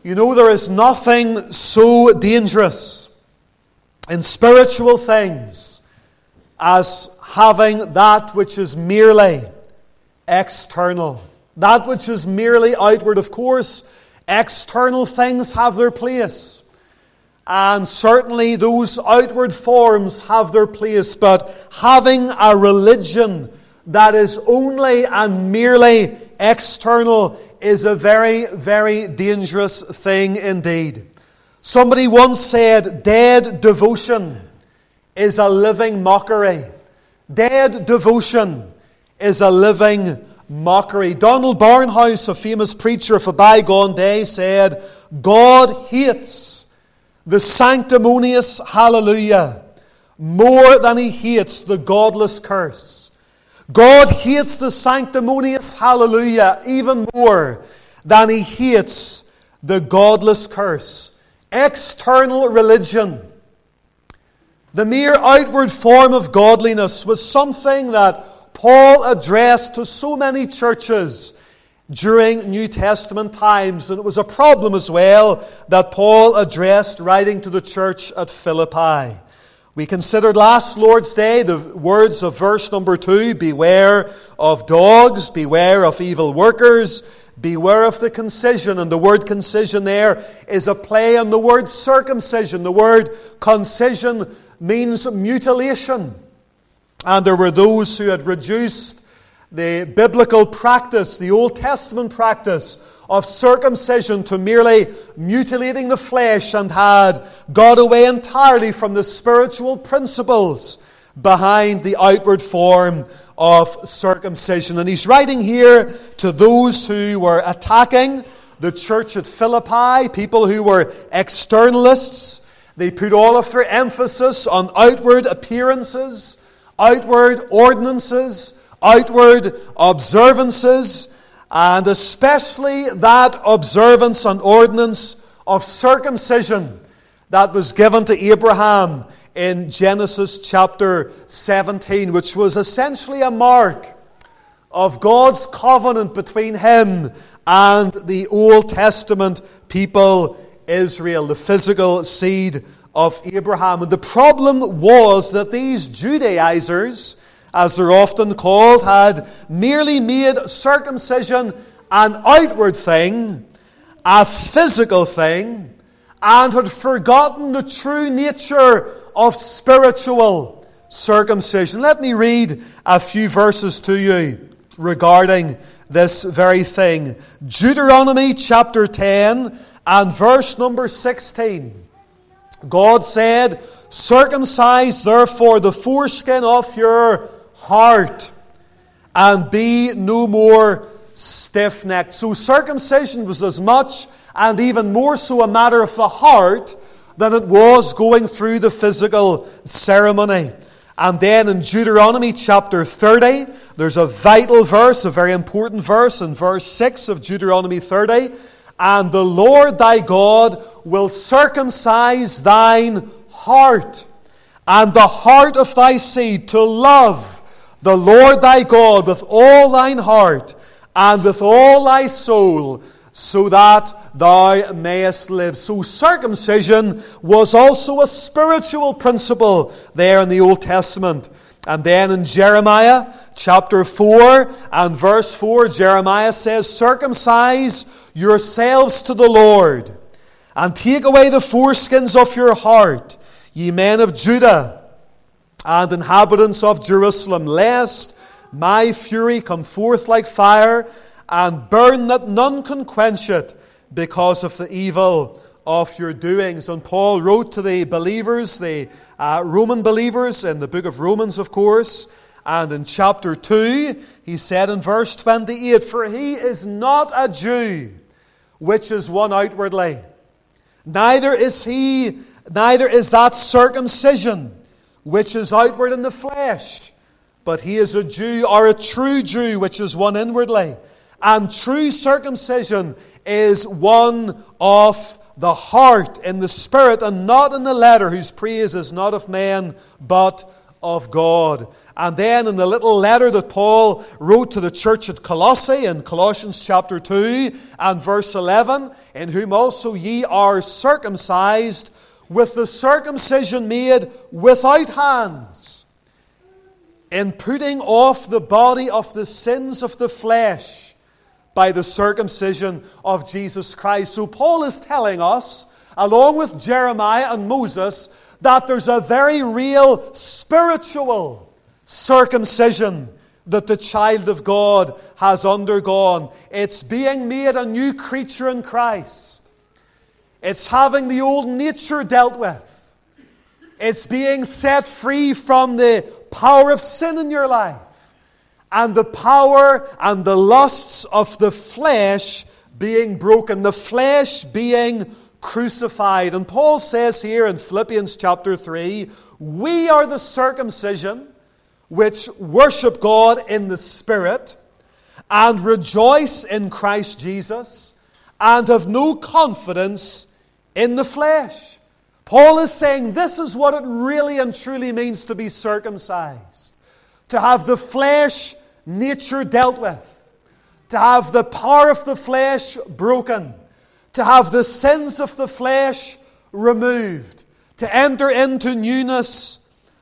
You know, there is nothing so dangerous in spiritual things as having that which is merely external. That which is merely outward. Of course, external things have their place. And certainly those outward forms have their place. But having a religion that is only and merely external is a very, very dangerous thing indeed. Somebody once said, dead devotion is a living mockery. Dead devotion is a living mockery. Donald Barnhouse, a famous preacher of a bygone day, said, God hates the sanctimonious hallelujah more than he hates the godless curse. God hates the sanctimonious hallelujah even more than he hates the godless curse. External religion, the mere outward form of godliness, was something that Paul addressed to so many churches during New Testament times. And it was a problem as well that Paul addressed writing to the church at Philippi. We considered last Lord's Day the words of verse number 2, beware of dogs, beware of evil workers, beware of the concision. And the word concision there is a play on the word circumcision. The word concision means mutilation. And there were those who had reduced the biblical practice, the Old Testament practice of circumcision to merely mutilating the flesh and had got away entirely from the spiritual principles behind the outward form of circumcision. And he's writing here to those who were attacking the church at Philippi, people who were externalists. They put all of their emphasis on outward appearances, outward ordinances, outward observances, and especially that observance and ordinance of circumcision that was given to Abraham in Genesis chapter 17, which was essentially a mark of God's covenant between him and the Old Testament people Israel, the physical seed of Abraham. And the problem was that these Judaizers, as they're often called, had merely made circumcision an outward thing, a physical thing, and had forgotten the true nature of spiritual circumcision. Let me read a few verses to you regarding this very thing. Deuteronomy chapter 10 and verse number 16. God said, circumcise therefore the foreskin of your heart, and be no more stiff-necked. So circumcision was as much and even more so a matter of the heart than it was going through the physical ceremony. And then in Deuteronomy chapter 30, there's a vital verse, a very important verse, in verse 6 of Deuteronomy 30. And the Lord thy God will circumcise thine heart, and the heart of thy seed, to love the Lord thy God with all thine heart and with all thy soul, so that thou mayest live. So circumcision was also a spiritual principle there in the Old Testament. And then in Jeremiah chapter 4 and verse 4, Jeremiah says, circumcise yourselves to the Lord, and take away the foreskins of your heart, ye men of Judah and inhabitants of Jerusalem, lest my fury come forth like fire, and burn that none can quench it, because of the evil of your doings. And Paul wrote to the believers, the Roman believers, in the book of Romans, of course. And in chapter 2, he said in verse 28, for he is not a Jew, which is one outwardly, neither is that circumcision, which is outward in the flesh, but he is a Jew, or a true Jew, which is one inwardly. And true circumcision is one of the heart, in the spirit, and not in the letter, whose praise is not of men, but of God. And then in the little letter that Paul wrote to the church at Colossae, in Colossians chapter 2 and verse 11, in whom also ye are circumcised, with the circumcision made without hands, in putting off the body of the sins of the flesh by the circumcision of Jesus Christ. So Paul is telling us, along with Jeremiah and Moses, that there's a very real spiritual circumcision that the child of God has undergone. It's being made a new creature in Christ. It's having the old nature dealt with. It's being set free from the power of sin in your life, and the power and the lusts of the flesh being broken, the flesh being crucified. And Paul says here in Philippians chapter 3, we are the circumcision which worship God in the Spirit and rejoice in Christ Jesus and have no confidence in the flesh. Paul is saying this is what it really and truly means to be circumcised. To have the flesh nature dealt with. To have the power of the flesh broken. To have the sins of the flesh removed. To enter into newness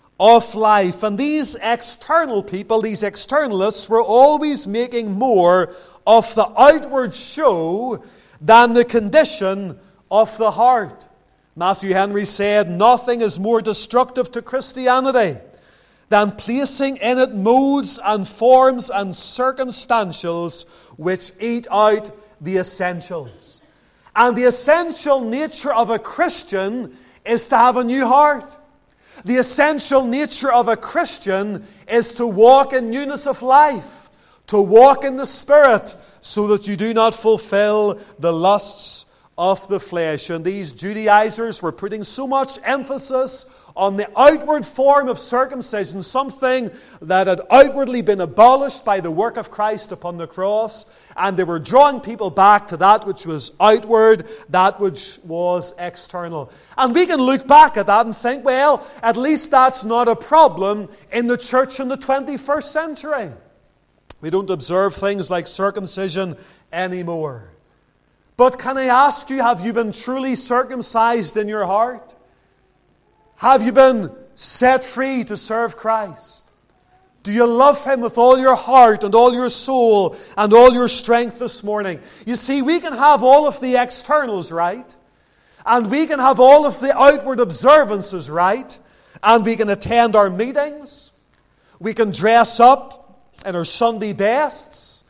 of life. And these external people, these externalists, were always making more of the outward show than the condition of the heart. Matthew Henry said, nothing is more destructive to Christianity than placing in it modes and forms and circumstantials which eat out the essentials. And the essential nature of a Christian is to have a new heart. The essential nature of a Christian is to walk in newness of life, to walk in the Spirit, so that you do not fulfill the lusts of the flesh. And these Judaizers were putting so much emphasis on the outward form of circumcision, something that had outwardly been abolished by the work of Christ upon the cross, and they were drawing people back to that which was outward, that which was external. And we can look back at that and think, well, at least that's not a problem in the church in the 21st century. We don't observe things like circumcision anymore. But can I ask you, have you been truly circumcised in your heart? Have you been set free to serve Christ? Do you love Him with all your heart and all your soul and all your strength this morning? You see, we can have all of the externals right, and we can have all of the outward observances right, and we can attend our meetings, we can dress up in our Sunday bests,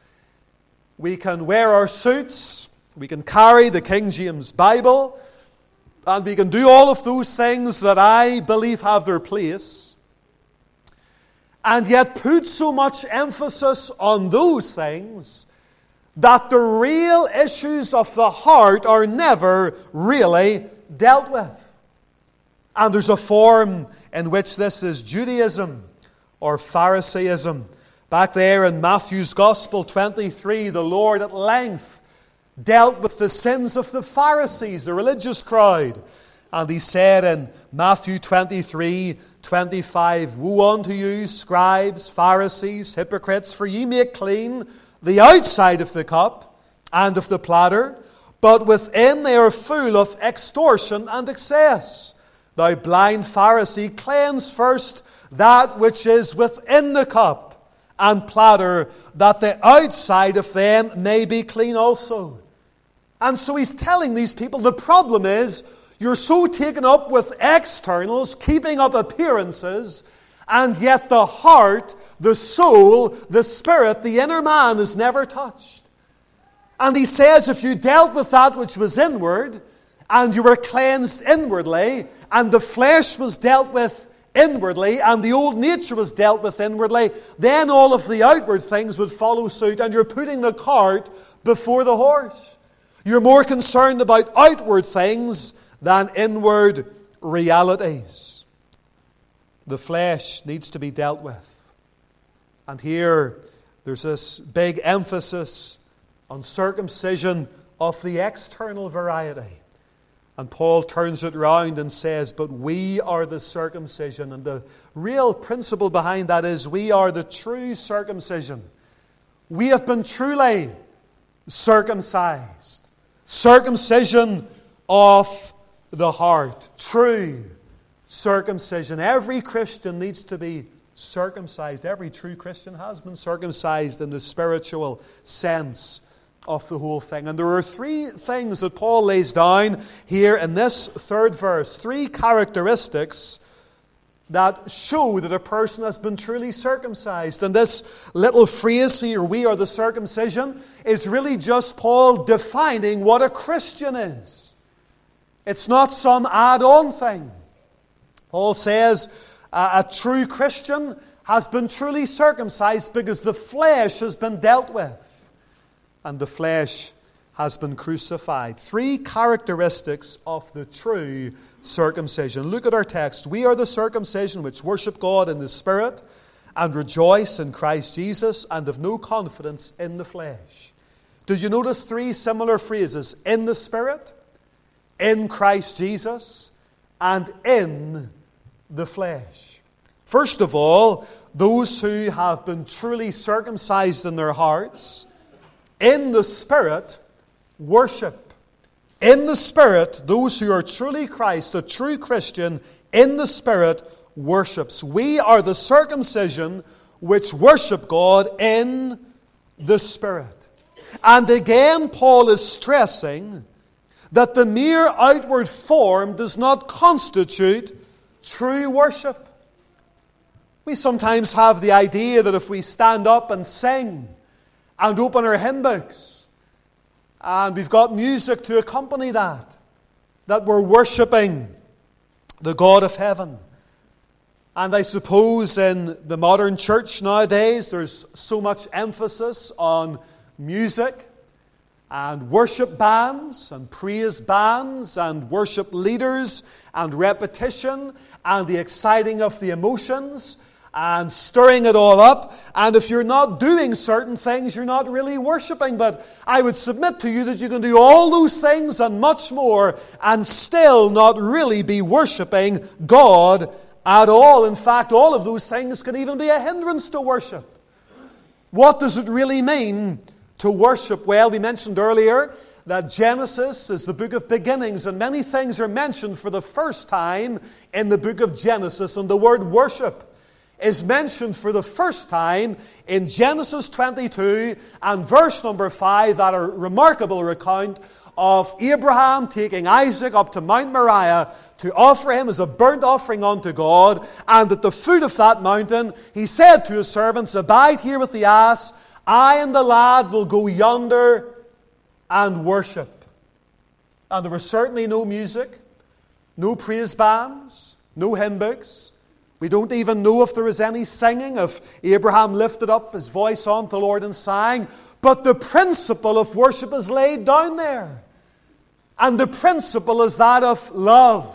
we can wear our suits, we can carry the King James Bible, and we can do all of those things that I believe have their place, and yet put so much emphasis on those things that the real issues of the heart are never really dealt with. And there's a form in which this is Judaism or Pharisaism. Back there in Matthew's Gospel 23, the Lord at length dealt with the sins of the Pharisees, the religious crowd. And He said in Matthew 23:25, woe unto you, scribes, Pharisees, hypocrites, for ye make clean the outside of the cup and of the platter, but within they are full of extortion and excess. Thou blind Pharisee, cleanse first that which is within the cup and platter, that the outside of them may be clean also. And so He's telling these people, the problem is, you're so taken up with externals, keeping up appearances, and yet the heart, the soul, the spirit, the inner man is never touched. And He says, if you dealt with that which was inward, and you were cleansed inwardly, and the flesh was dealt with inwardly, and the old nature was dealt with inwardly, then all of the outward things would follow suit, and you're putting the cart before the horse. You're more concerned about outward things than inward realities. The flesh needs to be dealt with. And here, there's this big emphasis on circumcision of the external variety. And Paul turns it round and says, but we are the circumcision. And the real principle behind that is we are the true circumcision. We have been truly circumcised. Circumcision of the heart. True circumcision. Every Christian needs to be circumcised. Every true Christian has been circumcised in the spiritual sense of the whole thing. And there are three things that Paul lays down here in this third verse. Three characteristics that show that a person has been truly circumcised. And this little phrase here, we are the circumcision, is really just Paul defining what a Christian is. It's not some add-on thing. Paul says a true Christian has been truly circumcised because the flesh has been dealt with and the flesh has been crucified. Three characteristics of the true circumcision. Look at our text. We are the circumcision which worship God in the Spirit and rejoice in Christ Jesus and have no confidence in the flesh. Did you notice three similar phrases? In the Spirit, in Christ Jesus, and in the flesh. First of all, those who have been truly circumcised in their hearts, in the Spirit, worship. In the Spirit, those who are truly Christ, a true Christian, in the Spirit, worships. We are the circumcision which worship God in the Spirit. And again, Paul is stressing that the mere outward form does not constitute true worship. We sometimes have the idea that if we stand up and sing and open our hymn books and we've got music to accompany that we're worshipping the God of heaven. And I suppose in the modern church nowadays there's so much emphasis on music and worship bands and praise bands and worship leaders and repetition and the exciting of the emotions and stirring it all up. And if you're not doing certain things, you're not really worshiping. But I would submit to you that you can do all those things and much more and still not really be worshiping God at all. In fact, all of those things can even be a hindrance to worship. What does it really mean to worship? Well, we mentioned earlier that Genesis is the book of beginnings, and many things are mentioned for the first time in the book of Genesis. And the word worship is mentioned for the first time in Genesis 22 and verse number 5, that a remarkable account of Abraham taking Isaac up to Mount Moriah to offer him as a burnt offering unto God. And at the foot of that mountain, he said to his servants, "Abide here with the ass. I and the lad will go yonder and worship." And there was certainly no music, no praise bands, no hymn books. We don't even know if there was any singing, if Abraham lifted up his voice unto the Lord and sang. But the principle of worship is laid down there. And the principle is that of love,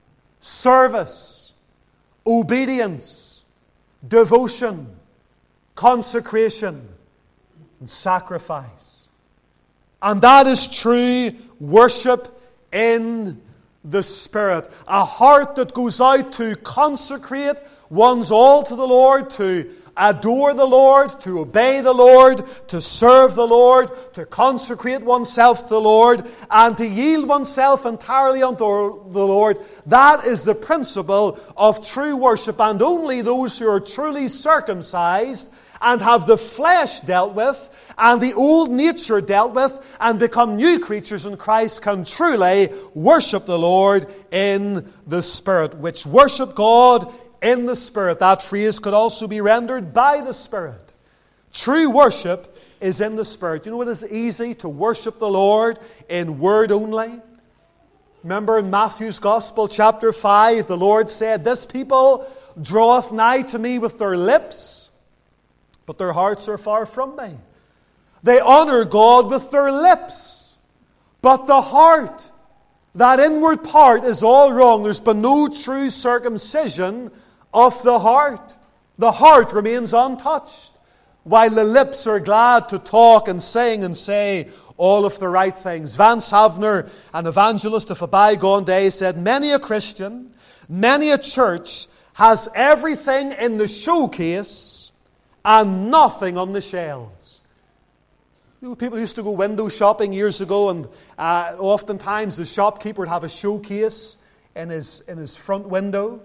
service, obedience, devotion, consecration, and sacrifice. And that is true worship in the Spirit. A heart that goes out to consecrate one's all to the Lord, to adore the Lord, to obey the Lord, to serve the Lord, to consecrate oneself to the Lord, and to yield oneself entirely unto the Lord. That is the principle of true worship. And only those who are truly circumcised and have the flesh dealt with and the old nature dealt with and become new creatures in Christ can truly worship the Lord in the Spirit, which worship God in the Spirit. That phrase could also be rendered by the Spirit. True worship is in the Spirit. You know, it is easy to worship the Lord in word only. Remember in Matthew's Gospel, chapter 5, the Lord said, "This people draweth nigh to me with their lips, but their hearts are far from me." They honor God with their lips, but the heart, that inward part, is all wrong. There's been no true circumcision of the heart. The heart remains untouched, while the lips are glad to talk and sing and say all of the right things. Vance Havner, an evangelist of a bygone day, said, "Many a Christian, many a church has everything in the showcase and nothing on the shelves." People used to go window shopping years ago, and oftentimes the shopkeeper would have a showcase in his front window,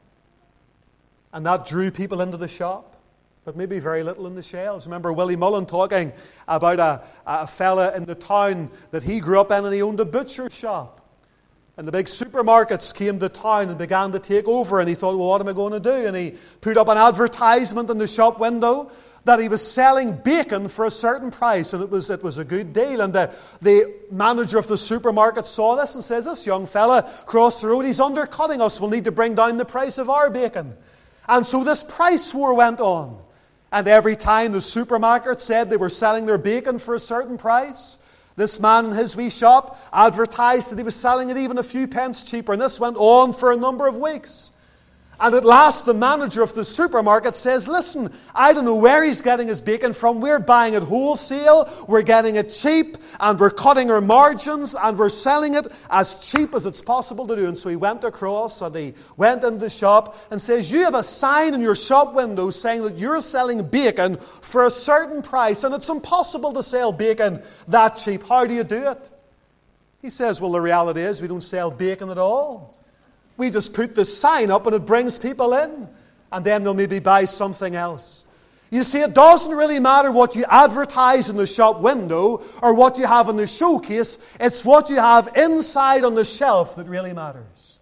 and that drew people into the shop, but maybe very little in the shelves. Remember Willie Mullen talking about a fella in the town that he grew up in, and he owned a butcher shop. And the big supermarkets came to town and began to take over, and he thought, well, what am I going to do? And he put up an advertisement in the shop window that he was selling bacon for a certain price, and it was a good deal. And the manager of the supermarket saw this and says, this young fella across the road, he's undercutting us. We'll need to bring down the price of our bacon. And so this price war went on. And every time the supermarket said they were selling their bacon for a certain price, this man in his wee shop advertised that he was selling it even a few pence cheaper. And this went on for a number of weeks. And at last the manager of the supermarket says, listen, I don't know where he's getting his bacon from. We're buying it wholesale, we're getting it cheap, and we're cutting our margins, and we're selling it as cheap as it's possible to do. And so he went across, and he went into the shop and says, you have a sign in your shop window saying that you're selling bacon for a certain price, and it's impossible to sell bacon that cheap. How do you do it? He says, well, the reality is we don't sell bacon at all. We just put the sign up and it brings people in. And then they'll maybe buy something else. You see, it doesn't really matter what you advertise in the shop window or what you have in the showcase. It's what you have inside on the shelf that really matters.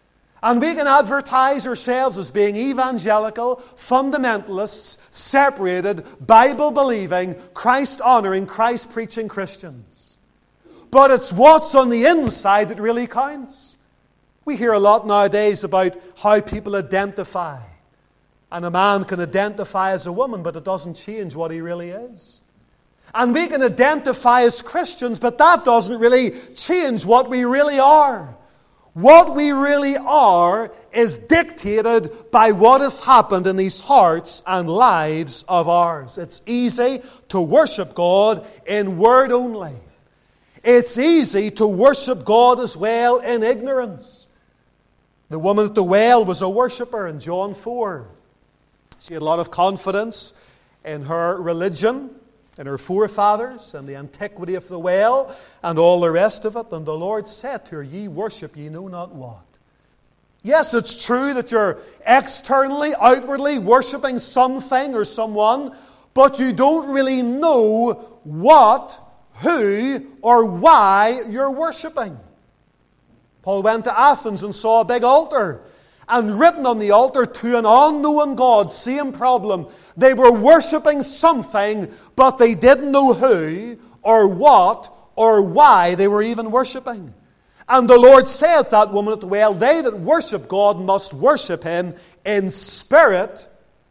And we can advertise ourselves as being evangelical, fundamentalists, separated, Bible-believing, Christ-honoring, Christ-preaching Christians. But it's what's on the inside that really counts. We hear a lot nowadays about how people identify. And a man can identify as a woman, but it doesn't change what he really is. And we can identify as Christians, but that doesn't really change what we really are. What we really are is dictated by what has happened in these hearts and lives of ours. It's easy to worship God in word only. It's easy to worship God as well in ignorance. The woman at the well was a worshipper in John 4. She had a lot of confidence in her religion, in her forefathers, and the antiquity of the well, and all the rest of it. And the Lord said to her, ye worship ye know not what. Yes, it's true that you're externally, outwardly worshiping something or someone, but you don't really know what, who, or why you're worshiping. Paul went to Athens and saw a big altar. And written on the altar, to an unknown God, same problem. They were worshipping something, but they didn't know who, or what, or why they were even worshipping. And the Lord said to that woman at the well, they that worship God must worship Him in spirit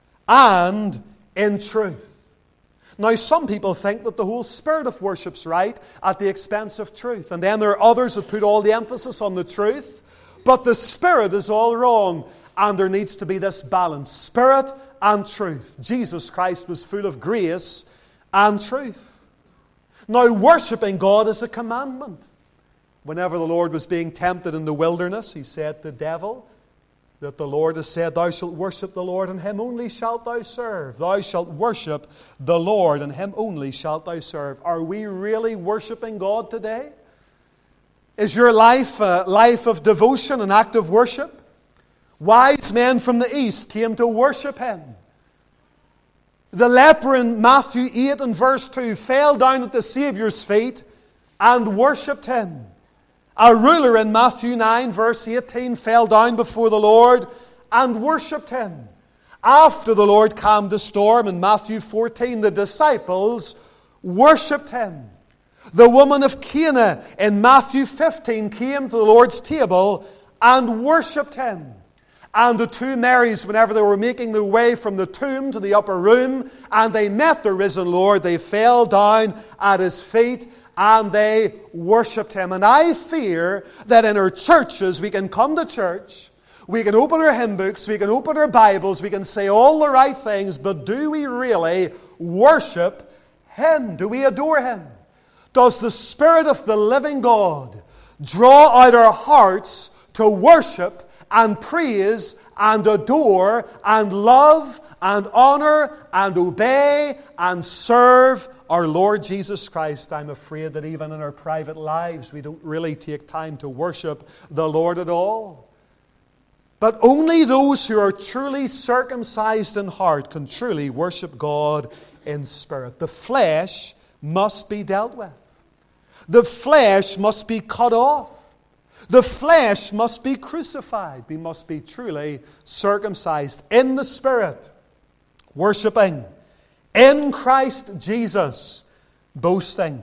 and in truth. Now, some people think that the whole spirit of worship's right at the expense of truth. And then there are others that put all the emphasis on the truth. But the spirit is all wrong. And there needs to be this balance. Spirit and truth. Jesus Christ was full of grace and truth. Now, worshipping God is a commandment. Whenever the Lord was being tempted in the wilderness, He said to the devil, that the Lord has said, thou shalt worship the Lord, and Him only shalt thou serve. Thou shalt worship the Lord, and Him only shalt thou serve. Are we really worshiping God today? Is your life a life of devotion, an act of worship? Wise men from the east came to worship Him. The leper in Matthew 8 and verse 2 fell down at the Saviour's feet and worshipped Him. A ruler in Matthew 9, verse 18, fell down before the Lord and worshipped Him. After the Lord calmed the storm in Matthew 14, the disciples worshipped Him. The woman of Cana in Matthew 15 came to the Lord's table and worshipped Him. And the two Marys, whenever they were making their way from the tomb to the upper room, and they met the risen Lord, they fell down at His feet and they worshipped Him. And I fear that in our churches, we can come to church, we can open our hymn books, we can open our Bibles, we can say all the right things, but do we really worship Him? Do we adore Him? Does the Spirit of the living God draw out our hearts to worship and praise and adore and love and honor and obey and serve our Lord Jesus Christ. I'm afraid that even in our private lives we don't really take time to worship the Lord at all. But only those who are truly circumcised in heart can truly worship God in spirit. The flesh must be dealt with. The flesh must be cut off. The flesh must be crucified. We must be truly circumcised in the Spirit, worshiping in Christ Jesus, boasting.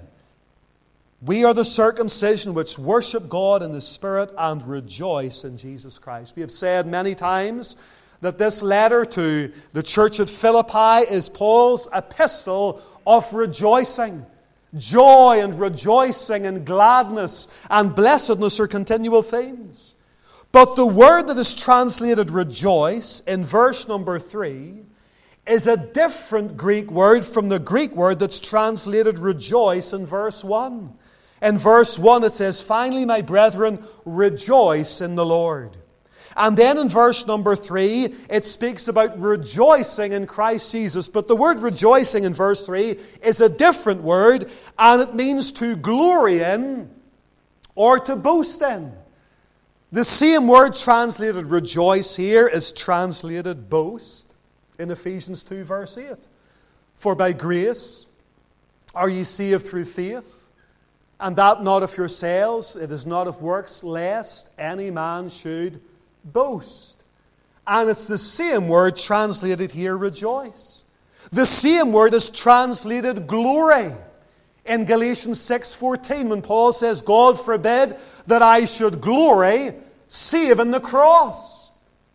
We are the circumcision which worship God in the Spirit and rejoice in Jesus Christ. We have said many times that this letter to the church at Philippi is Paul's epistle of rejoicing. Joy and rejoicing and gladness and blessedness are continual themes. But the word that is translated rejoice in verse number 3 is a different Greek word from the Greek word that's translated rejoice in verse 1. In verse 1 it says, "Finally, my brethren, rejoice in the Lord." And then in verse number 3, it speaks about rejoicing in Christ Jesus. But the word rejoicing in verse 3 is a different word, and it means to glory in or to boast in. The same word translated rejoice here is translated boast in Ephesians 2 verse 8. "For by grace are ye saved through faith, and that not of yourselves, it is not of works, lest any man should boast." And it's the same word translated here, rejoice. The same word is translated glory in Galatians 6:14 when Paul says, "God forbid that I should glory save in the cross."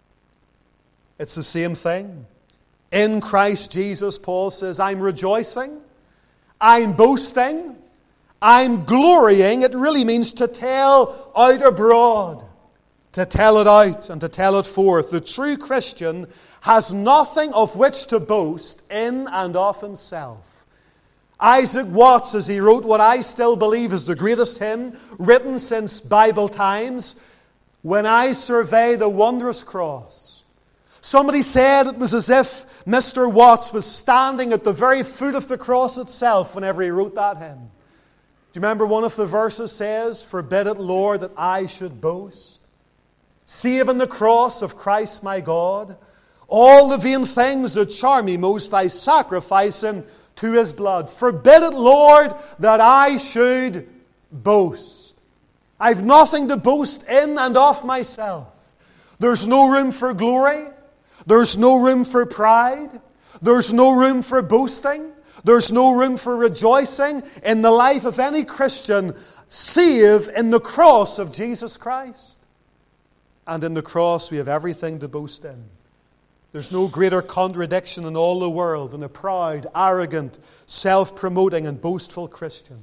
It's the same thing. In Christ Jesus, Paul says, I'm rejoicing, I'm boasting, I'm glorying. It really means to tell out abroad. To tell it out and to tell it forth. The true Christian has nothing of which to boast in and of himself. Isaac Watts, as he wrote what I still believe is the greatest hymn written since Bible times, "When I survey the wondrous cross." Somebody said it was as if Mr. Watts was standing at the very foot of the cross itself whenever he wrote that hymn. Do you remember one of the verses says, "Forbid it, Lord, that I should boast, save in the cross of Christ my God. All the vain things that charm me most, I sacrifice him to his blood. Forbid it, Lord, that I should boast." I've nothing to boast in and of myself. There's no room for glory. There's no room for pride. There's no room for boasting. There's no room for rejoicing in the life of any Christian, save in the cross of Jesus Christ. And in the cross we have everything to boast in. There's no greater contradiction in all the world than a proud, arrogant, self-promoting and boastful Christian.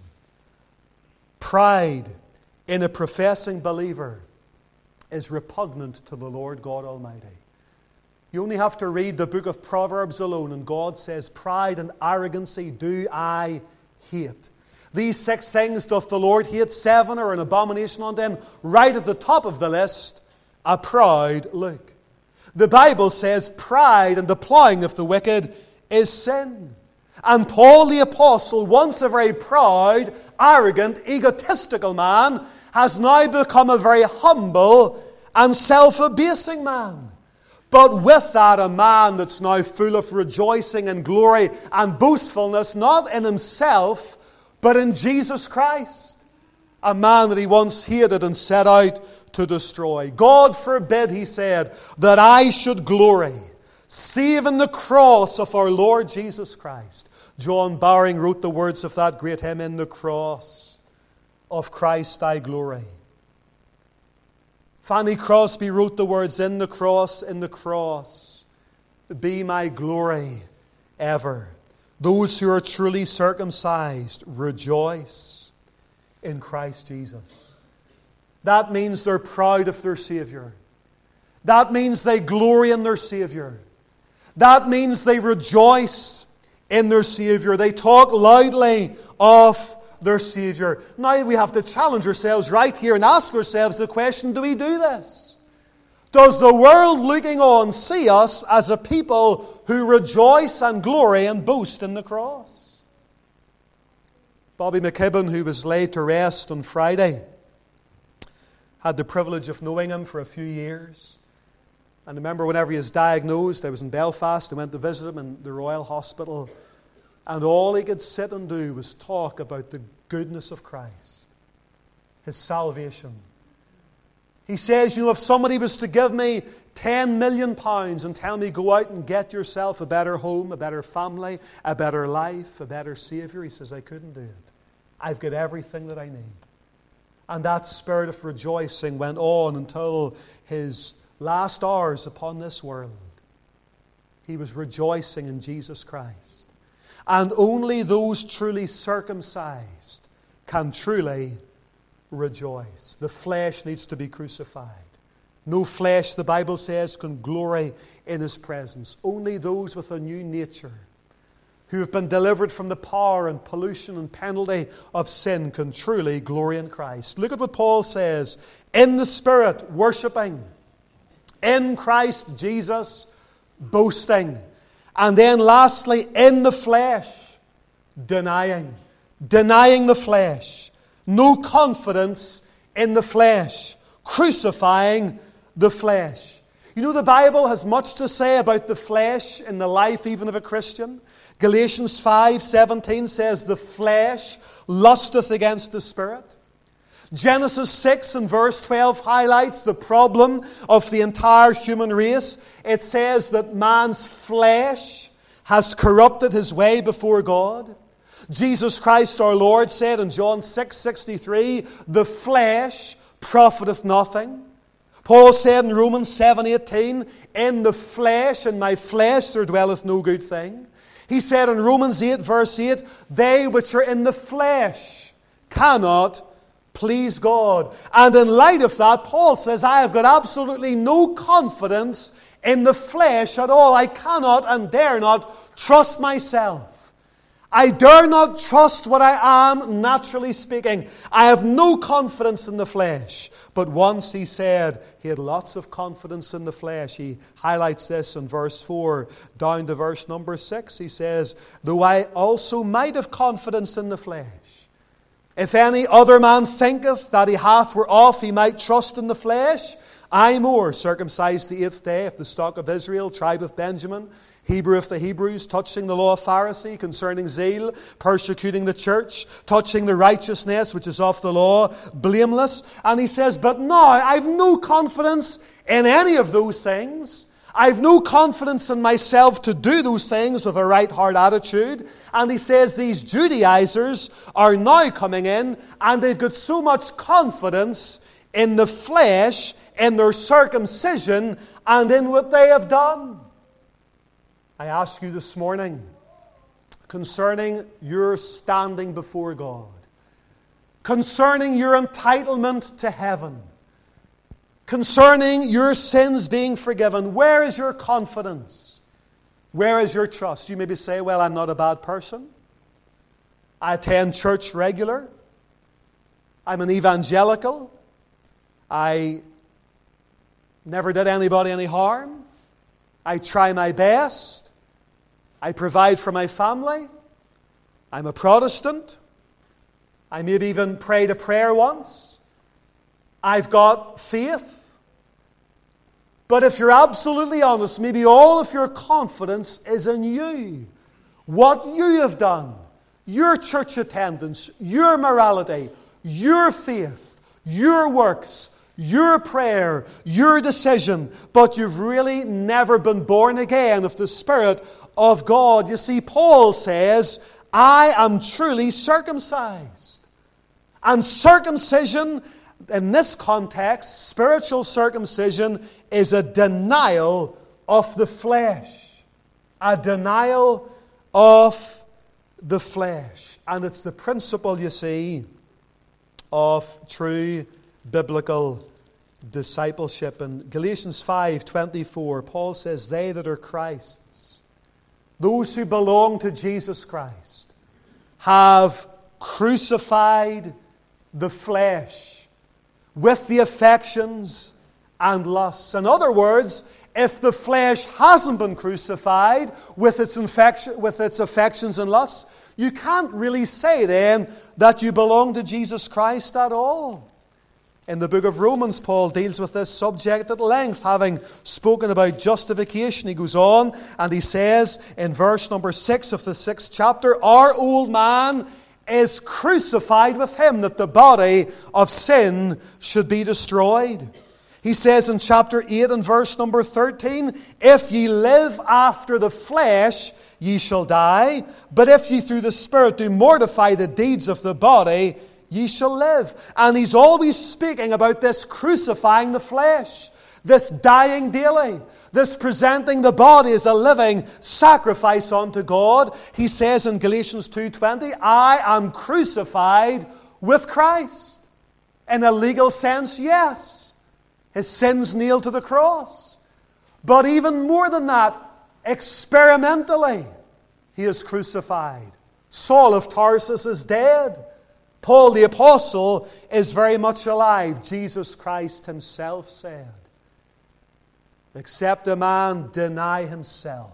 Pride in a professing believer is repugnant to the Lord God Almighty. You only have to read the book of Proverbs alone, and God says, "Pride and arrogancy do I hate. These 6 things doth the Lord hate, 7 are an abomination unto him." Right at the top of the list, a proud look. The Bible says pride and the plowing of the wicked is sin. And Paul the Apostle, once a very proud, arrogant, egotistical man, has now become a very humble and self-abasing man. But with that, a man that's now full of rejoicing and glory and boastfulness, not in himself, but in Jesus Christ. A man that he once hated and set out to destroy. "God forbid," he said, "that I should glory, save in the cross of our Lord Jesus Christ." John Bowring wrote the words of that great hymn, "In the cross of Christ I glory." Fanny Crosby wrote the words, in the cross, be my glory ever." Those who are truly circumcised rejoice in Christ Jesus. That means they're proud of their Savior. That means they glory in their Savior. That means they rejoice in their Savior. They talk loudly of their Savior. Now we have to challenge ourselves right here and ask ourselves the question, do we do this? Does the world looking on see us as a people who rejoice and glory and boast in the cross? Bobby McKibben, who was laid to rest on Friday, had the privilege of knowing him for a few years. And I remember whenever he was diagnosed, I was in Belfast, I went to visit him in the Royal Hospital, and all he could sit and do was talk about the goodness of Christ, His salvation. He says, if somebody was to give me £10 million and tell me, go out and get yourself a better home, a better family, a better life, a better Savior, he says, I couldn't do it. I've got everything that I need. And that spirit of rejoicing went on until his last hours upon this world. He was rejoicing in Jesus Christ. And only those truly circumcised can truly rejoice. The flesh needs to be crucified. No flesh, the Bible says, can glory in His presence. Only those with a new nature, who have been delivered from the power and pollution and penalty of sin, can truly glory in Christ. Look at what Paul says. In the Spirit, worshipping. In Christ Jesus, boasting. And then lastly, in the flesh, denying. Denying the flesh. No confidence in the flesh. Crucifying the flesh. The Bible has much to say about the flesh in the life even of a Christian. Galatians 5:17 says, the flesh lusteth against the Spirit. Genesis 6 and verse 12 highlights the problem of the entire human race. It says that man's flesh has corrupted his way before God. Jesus Christ our Lord said in John 6:63, the flesh profiteth nothing. Paul said in Romans 7:18, in the flesh, in my flesh there dwelleth no good thing. He said in Romans 8 verse 8, they which are in the flesh cannot please God. And in light of that, Paul says, I have got absolutely no confidence in the flesh at all. I cannot and dare not trust myself. I dare not trust what I am, naturally speaking. I have no confidence in the flesh. But once he said he had lots of confidence in the flesh. He highlights this in verse 4 down to verse number 6. He says, though I also might have confidence in the flesh, if any other man thinketh that he hath whereof he might trust in the flesh, I more, circumcised the 8th day of the stock of Israel, tribe of Benjamin, Hebrew of the Hebrews, touching the law of Pharisee, concerning zeal, persecuting the church, touching the righteousness which is of the law, blameless. And he says, but now I've no confidence in any of those things. I've no confidence in myself to do those things with a right heart attitude. And he says these Judaizers are now coming in and they've got so much confidence in the flesh, in their circumcision, and in what they have done. I ask you this morning, concerning your standing before God, concerning your entitlement to heaven, concerning your sins being forgiven, where is your confidence? Where is your trust? You maybe say, well, I'm not a bad person. I attend church regular. I'm an evangelical. I never did anybody any harm. I try my best. I provide for my family. I'm a Protestant. I maybe even prayed a prayer once. I've got faith. But if you're absolutely honest, maybe all of your confidence is in you. What you have done, your church attendance, your morality, your faith, your works, your prayer, your decision, but you've really never been born again of the Spirit of God. You see, Paul says, I am truly circumcised. And circumcision, in this context, spiritual circumcision, is a denial of the flesh. A denial of the flesh. And it's the principle, you see, of true biblical discipleship. In Galatians 5:24, Paul says, they that are Christ's, those who belong to Jesus Christ, have crucified the flesh with the affections and lusts. In other words, if the flesh hasn't been crucified with its affections and lusts, you can't really say then that you belong to Jesus Christ at all. In the book of Romans, Paul deals with this subject at length, having spoken about justification. He goes on and he says in verse number 6 of the 6th chapter, our old man is crucified with him, that the body of sin should be destroyed. He says in chapter 8 and verse number 13, if ye live after the flesh, ye shall die. But if ye through the Spirit do mortify the deeds of the body, ye shall live. And he's always speaking about this crucifying the flesh, this dying daily, this presenting the body as a living sacrifice unto God. He says in Galatians 2:20, I am crucified with Christ. In a legal sense, yes. His sins nailed to the cross. But even more than that, experimentally, he is crucified. Saul of Tarsus is dead. Paul the Apostle is very much alive. Jesus Christ himself said, except a man deny himself,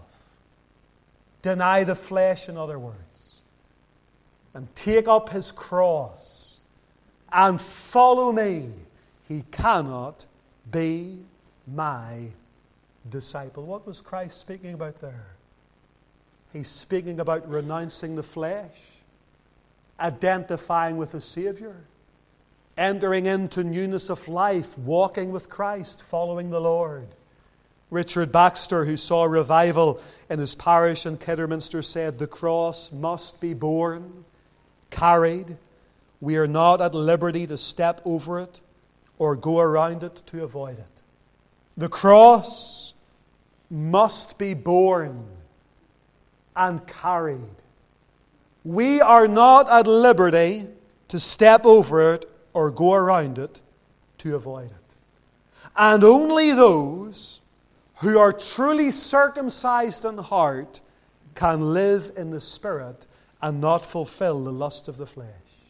deny the flesh, in other words, and take up his cross and follow me, he cannot be my disciple. What was Christ speaking about there? He's speaking about renouncing the flesh, identifying with the Savior, entering into newness of life, walking with Christ, following the Lord. Richard Baxter, who saw revival in his parish in Kidderminster, said, the cross must be borne, carried. We are not at liberty to step over it or go around it to avoid it. The cross must be borne and carried. We are not at liberty to step over it or go around it to avoid it. And only those who are truly circumcised in heart can live in the Spirit and not fulfill the lust of the flesh.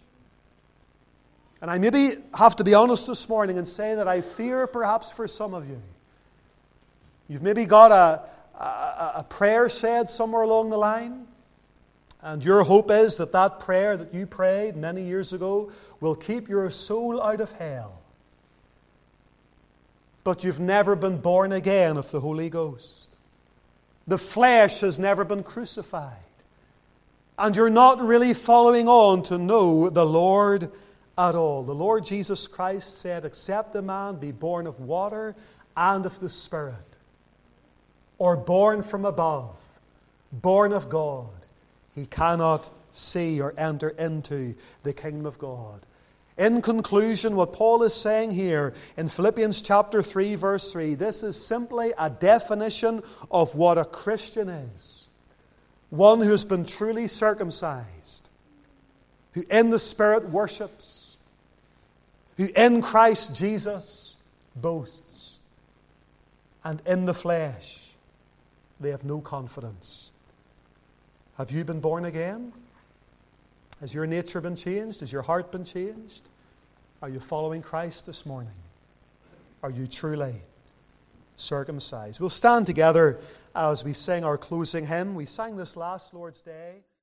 And I maybe have to be honest this morning and say that I fear perhaps for some of you, you've maybe got a prayer said somewhere along the line, and your hope is that that prayer that you prayed many years ago will keep your soul out of hell. But you've never been born again of the Holy Ghost. The flesh has never been crucified. And you're not really following on to know the Lord at all. The Lord Jesus Christ said, except a man be born of water and of the Spirit, or born from above, born of God, he cannot see or enter into the kingdom of God. In conclusion, what Paul is saying here in Philippians chapter 3, verse 3, this is simply a definition of what a Christian is. One who has been truly circumcised, who in the Spirit worships, who in Christ Jesus boasts, and in the flesh they have no confidence. Have you been born again? Has your nature been changed? Has your heart been changed? Are you following Christ this morning? Are you truly circumcised? We'll stand together as we sing our closing hymn. We sang this last Lord's Day.